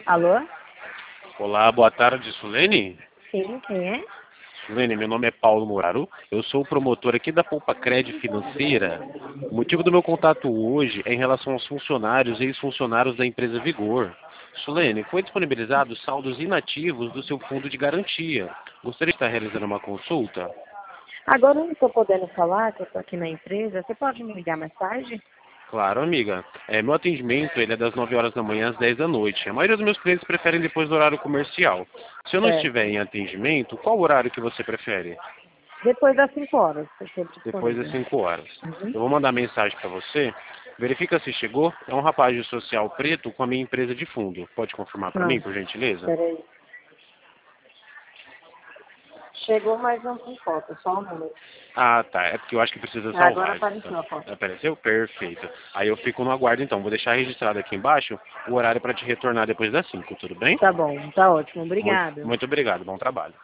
Alô? Olá, boa tarde, Sulene. Sim, quem é? Sulene, meu nome é Paulo Muraro, eu sou o promotor aqui da Poupa Cred Financeira. O motivo do meu contato hoje é em relação aos funcionários e ex-funcionários da empresa Vigor. Sulene, foi disponibilizado saldos inativos do seu fundo de garantia. Gostaria de estar realizando uma consulta? Agora eu não estou podendo falar, que eu estou aqui na empresa. Você pode me ligar mais tarde? Claro, amiga. Meu atendimento ele é das 9 horas da manhã às 10 da noite. A maioria dos meus clientes preferem depois do horário comercial. Se eu não estiver Certo. em atendimento, qual horário que você prefere? Depois das 5 horas, eu estou Depois das disponível. 5 horas. Uhum. Eu vou mandar mensagem para você. Verifica se chegou. É um rapaz de social preto com a minha empresa de fundo. Pode confirmar para Ah, mim, por gentileza? peraí. Chegou, mas não tem foto, só o número. Ah, tá. É porque eu acho que precisa Agora salvar. apareceu a foto. Apareceu? Perfeito. Aí eu fico no aguardo então. Vou deixar registrado aqui embaixo o horário para te retornar depois das 5, tudo bem? Tá bom, tá ótimo. Muito, Obrigada. muito obrigado. Bom trabalho.